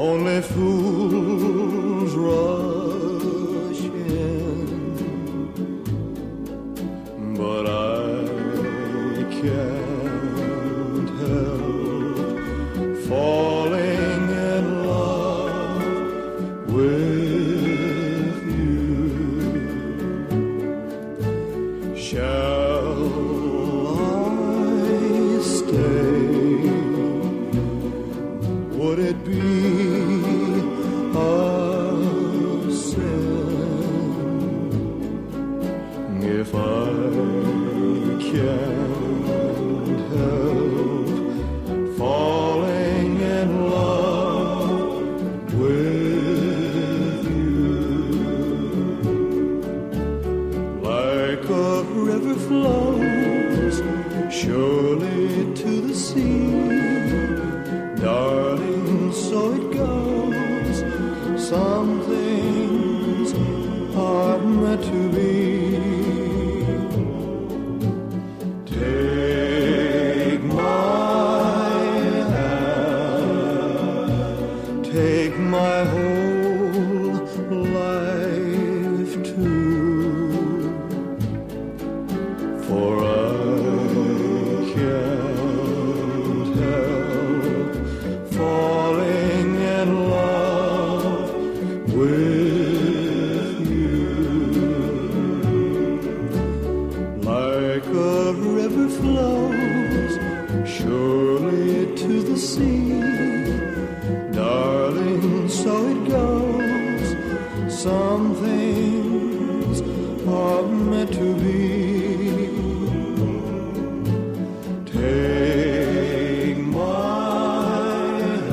Only fools rush in, but I can't help falling in love with you. Shall I stay? Would it be a sin if I can't help falling in love with you? Like a river flows surely to the sea, darling, so it goes. Some things are meant to be. Take my hand, take my whole life too, for I can't help falling in love with you. Like a river flows surely to the sea, darling, so it goes. Some things are meant to be. Take my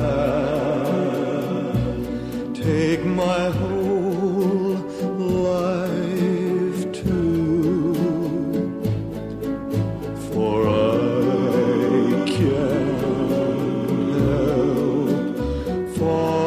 hand, take my whole life too, for I can't help falling